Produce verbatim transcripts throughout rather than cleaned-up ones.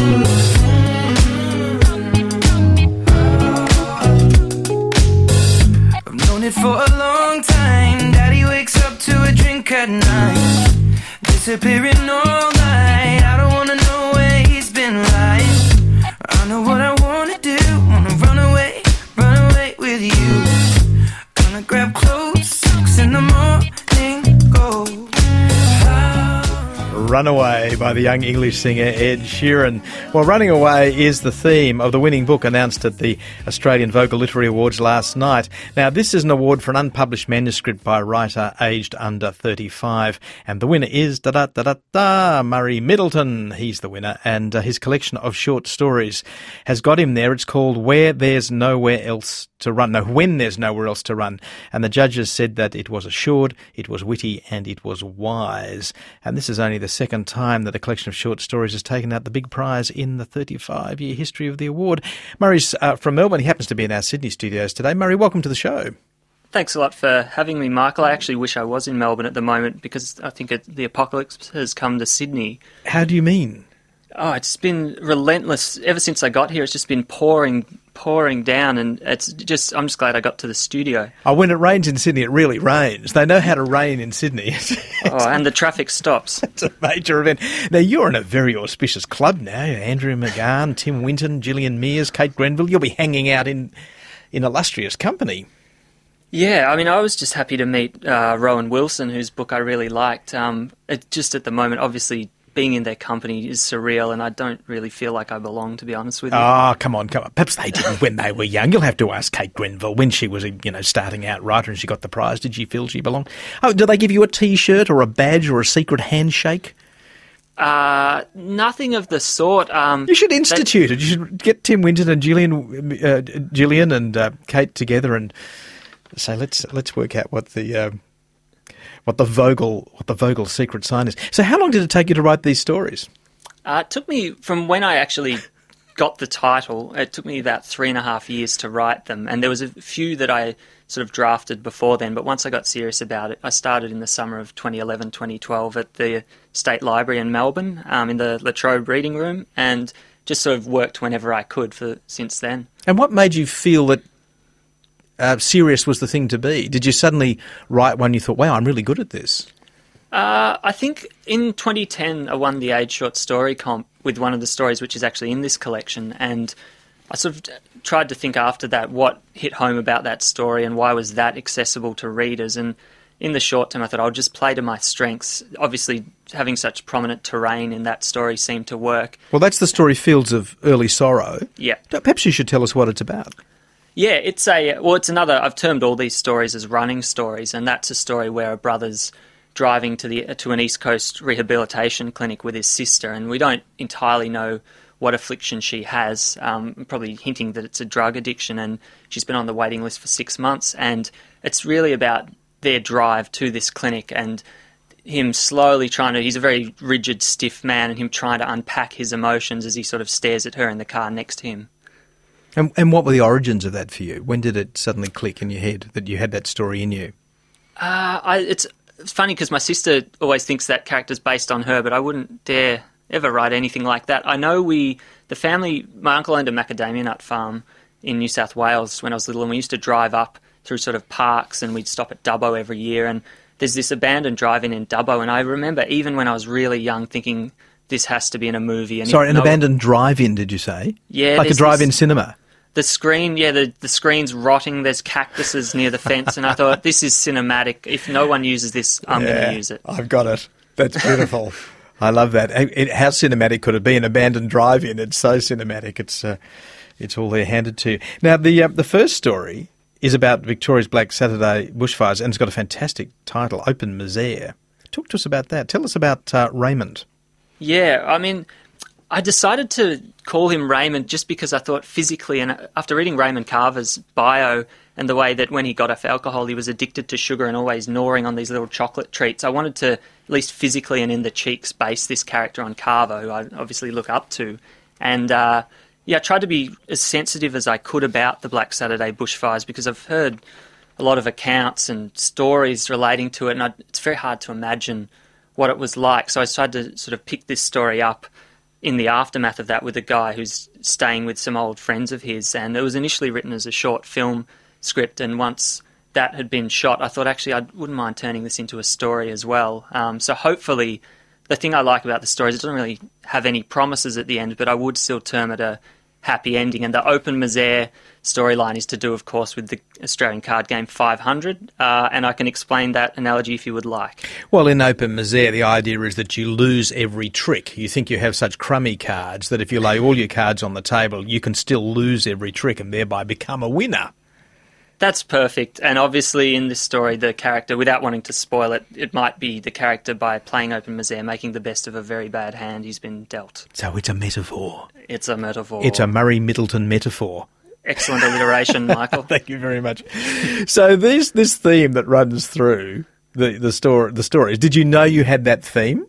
I've known it for a long time. Daddy wakes up to a drink at night, disappearing all night. I don't wanna know where he's been lying. I know what I wanna do. Wanna run away, run away with you. Gonna grab clothes, socks in the morning, go. Runaway by the young English singer Ed Sheeran. Well, Running Away is the theme of the winning book announced at the Australian Vocal Literary Awards last night. Now, this is an award for an unpublished manuscript by a writer aged under thirty-five, and the winner is da-da-da-da-da, Murray Middleton. He's the winner, and uh, his collection of short stories has got him there. It's called Where There's Nowhere Else to Run. No, When There's Nowhere Else to Run. And the judges said that it was assured, it was witty, and it was wise. And this is only the second time that a collection of short stories has taken out the big prize in the thirty-five-year history of the award. Murray's uh, from Melbourne. He happens to be in our Sydney studios today. Murray, welcome to the show. Thanks a lot for having me, Michael. I actually wish I was in Melbourne at the moment because I think it, the apocalypse has come to Sydney. How do you mean? Oh, it's been relentless. Ever since I got here, it's just been pouring, pouring down, and it's just, I'm just glad I got to the studio. Oh, when it rains in Sydney, it really rains. They know how to rain in Sydney. Oh, and the traffic stops. It's a major event. Now, you're in a very auspicious club now. Andrew McGahn, Tim Winton, Gillian Mears, Kate Grenville. You'll be hanging out in, in illustrious company. Yeah, I mean, I was just happy to meet uh, Rowan Wilson, whose book I really liked. Um, it, just at the moment, obviously, being in their company is surreal, and I don't really feel like I belong, to be honest with you. Oh, come on, come on. Perhaps they didn't when they were young. You'll have to ask Kate Grenville. When she was a you know starting out writer and she got the prize, did she feel she belonged? Oh, did they give you a T-shirt or a badge or a secret handshake? Uh, nothing of the sort. Um, you should institute it. You should get Tim Winton and Gillian, uh, Gillian and uh, Kate together and say, let's let's work out what the... Uh, What the Vogel, what the Vogel secret sign is. So, how long did it take you to write these stories? Uh, it took me from when I actually got the title. It took me about three and a half years to write them, and there was a few that I sort of drafted before then. But once I got serious about it, I started in the summer of twenty eleven, twenty twelve at the State Library in Melbourne, um, in the La Trobe Reading Room, and just sort of worked whenever I could for since then. And what made you feel that? Uh, serious was the thing to be? Did you suddenly write one you thought, wow, I'm really good at this? Uh, I think in twenty ten I won the Age Short Story Comp with one of the stories which is actually in this collection, and I sort of tried to think after that what hit home about that story and why was that accessible to readers. And in the short term I thought I'll just play to my strengths. Obviously having such prominent terrain in that story seemed to work. Well, that's the story Fields of Early Sorrow. Yeah. Perhaps you should tell us what it's about. Yeah, it's a well. It's another. I've termed all these stories as running stories, and that's a story where a brother's driving to the to an East Coast rehabilitation clinic with his sister, and we don't entirely know what affliction she has. Um, probably hinting that it's a drug addiction, and she's been on the waiting list for six months. And it's really about their drive to this clinic and him slowly trying to. He's a very rigid, stiff man, and him trying to unpack his emotions as he sort of stares at her in the car next to him. And, and what were the origins of that for you? When did it suddenly click in your head that you had that story in you? Uh, I, it's, it's funny because my sister always thinks that character's based on her, but I wouldn't dare ever write anything like that. I know we, the family, my uncle owned a macadamia nut farm in New South Wales when I was little, and we used to drive up through sort of parks, and we'd stop at Dubbo every year, and there's this abandoned drive-in in Dubbo, and I remember even when I was really young thinking this has to be in a movie. And Sorry, an no, abandoned drive-in, did you say? Yeah. Like a drive-in this, cinema? The screen, yeah, the, the screen's rotting. There's cactuses near the fence, and I thought, this is cinematic. If no one uses this, I'm yeah, going to use it. I've got it. That's beautiful. I love that. It, how cinematic could it be? An abandoned drive-in. It's so cinematic. It's uh, it's all there handed to you. Now, the uh, the first story is about Victoria's Black Saturday bushfires, and it's got a fantastic title, Open Misère. Talk to us about that. Tell us about uh, Raymond. Yeah, I mean, I decided to call him Raymond just because I thought physically, and after reading Raymond Carver's bio and the way that when he got off alcohol he was addicted to sugar and always gnawing on these little chocolate treats, I wanted to, at least physically and in the cheeks, base this character on Carver, who I obviously look up to. And uh, yeah, I tried to be as sensitive as I could about the Black Saturday bushfires because I've heard a lot of accounts and stories relating to it, and I, it's very hard to imagine what it was like. So I tried to sort of pick this story up in the aftermath of that with a guy who's staying with some old friends of his, and it was initially written as a short film script, and once that had been shot, I thought actually I wouldn't mind turning this into a story as well. Um, so hopefully, the thing I like about the story is it doesn't really have any promises at the end, but I would still term it a happy ending. And the Open Misere storyline is to do, of course, with the Australian card game five hundred, uh, and I can explain that analogy if you would like. Well, in Open Misere, the idea is that you lose every trick. You think you have such crummy cards that if you lay all your cards on the table, you can still lose every trick and thereby become a winner. That's perfect. And obviously in this story, the character, without wanting to spoil it, it might be the character by playing Open Misere making the best of a very bad hand he's been dealt. So it's a metaphor. It's a metaphor. It's a Murray Middleton metaphor. Excellent alliteration, Michael. Thank you very much. So this this theme that runs through the the story, the stories. Did you know you had that theme?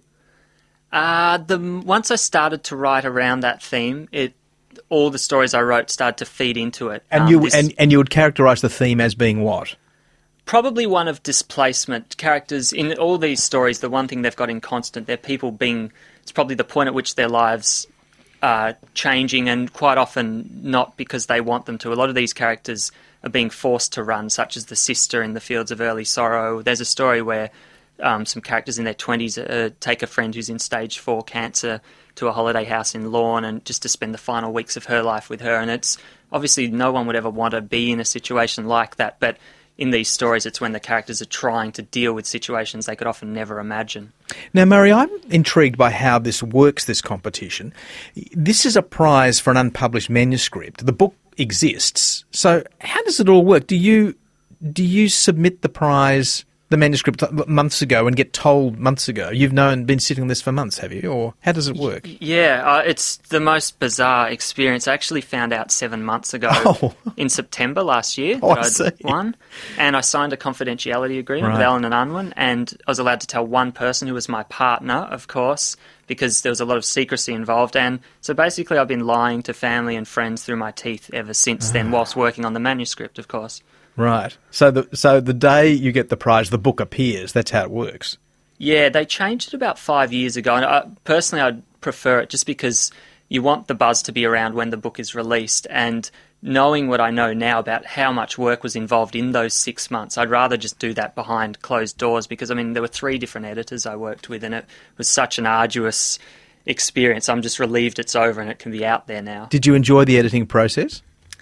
Uh, the once I started to write around that theme, it all the stories I wrote started to feed into it. And um, you this, and, and you would characterise the theme as being what? Probably one of displacement. Characters in all these stories, the one thing they've got in constant, they're people being. It's probably the point at which their lives are changing, and quite often not because they want them to. A lot of these characters are being forced to run, such as the sister in the Fields of Early Sorrow. There's a story where um, some characters in their twenties uh, take a friend who's in stage four cancer to a holiday house in Lorne, and just to spend the final weeks of her life with her. And it's obviously no one would ever want to be in a situation like that, but in these stories it's when the characters are trying to deal with situations they could often never imagine. Now, Murray, I'm intrigued by how this works, this competition. This is a prize for an unpublished manuscript. The book exists. So how does it all work? Do you do you submit the prize, the manuscript, months ago and get told months ago? You've known, been sitting on this for months, have you? Or how does it work? Yeah, uh, it's the most bizarre experience. I actually found out seven months ago oh. in September last year oh, that I see. I'd won. And I signed a confidentiality agreement right. with Allen and Unwin, and I was allowed to tell one person who was my partner, of course, because there was a lot of secrecy involved. And so basically I've been lying to family and friends through my teeth ever since ah. then, whilst working on the manuscript, of course. Right. So the so the day you get the prize, the book appears. That's how it works. Yeah, they changed it about five years ago. And I, personally, I'd prefer it just because you want the buzz to be around when the book is released. And knowing what I know now about how much work was involved in those six months, I'd rather just do that behind closed doors, because, I mean, there were three different editors I worked with, and it was such an arduous experience. I'm just relieved it's over and it can be out there now. Did you enjoy the editing process?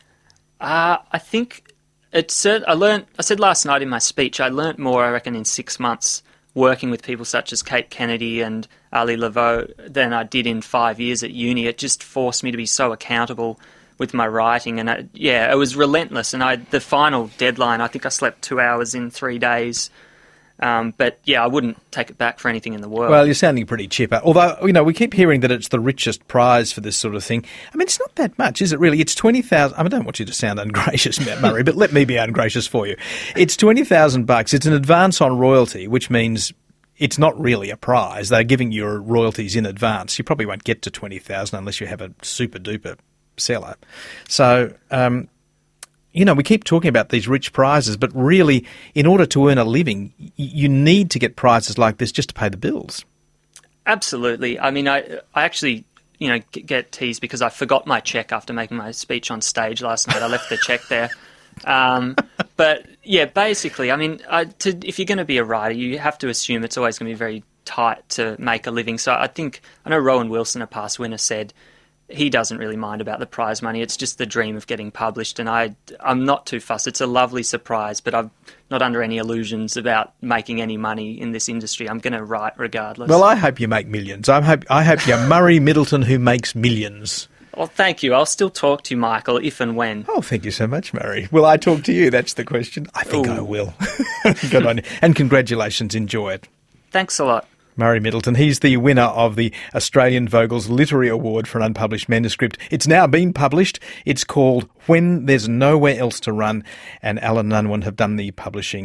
Uh, I think... It's, I learned. I said last night in my speech, I learnt more, I reckon, in six months working with people such as Kate Kennedy and Ali Laveau than I did in five years at uni. It just forced me to be so accountable with my writing, and I, yeah, it was relentless. And I, the final deadline, I think I slept two hours in three days. Um, but yeah, I wouldn't take it back for anything in the world. Well, you're sounding pretty chipper. Although, you know, we keep hearing that it's the richest prize for this sort of thing. I mean, it's not that much, is it really? It's twenty thousand. I, mean, I don't want you to sound ungracious, Murray, but let me be ungracious for you. It's twenty thousand bucks. It's an advance on royalty, which means it's not really a prize. They're giving you royalties in advance. You probably won't get to twenty thousand unless you have a super duper seller. So, um, you know, we keep talking about these rich prizes, but really, in order to earn a living, you need to get prizes like this just to pay the bills. Absolutely. I mean, I I actually, you know, get teased because I forgot my cheque after making my speech on stage last night. I left the cheque there. Um, but, yeah, basically, I mean, I, to, if you're going to be a writer, you have to assume it's always going to be very tight to make a living. So I think, I know Rowan Wilson, a past winner, said he doesn't really mind about the prize money. It's just the dream of getting published, and I, I'm not too fussed. It's a lovely surprise, but I'm not under any illusions about making any money in this industry. I'm going to write regardless. Well, I hope you make millions. I hope I hope you're Murray Middleton who makes millions. Well, thank you. I'll still talk to you, Michael, if and when. Oh, thank you so much, Murray. Will I talk to you? That's the question. I think Ooh. I will. Good on you. And congratulations. Enjoy it. Thanks a lot. Murray Middleton, he's the winner of the Australian Vogels Literary Award for an unpublished manuscript. It's now been published. It's called When There's Nowhere Else to Run, and Allen and Unwin have done the publishing.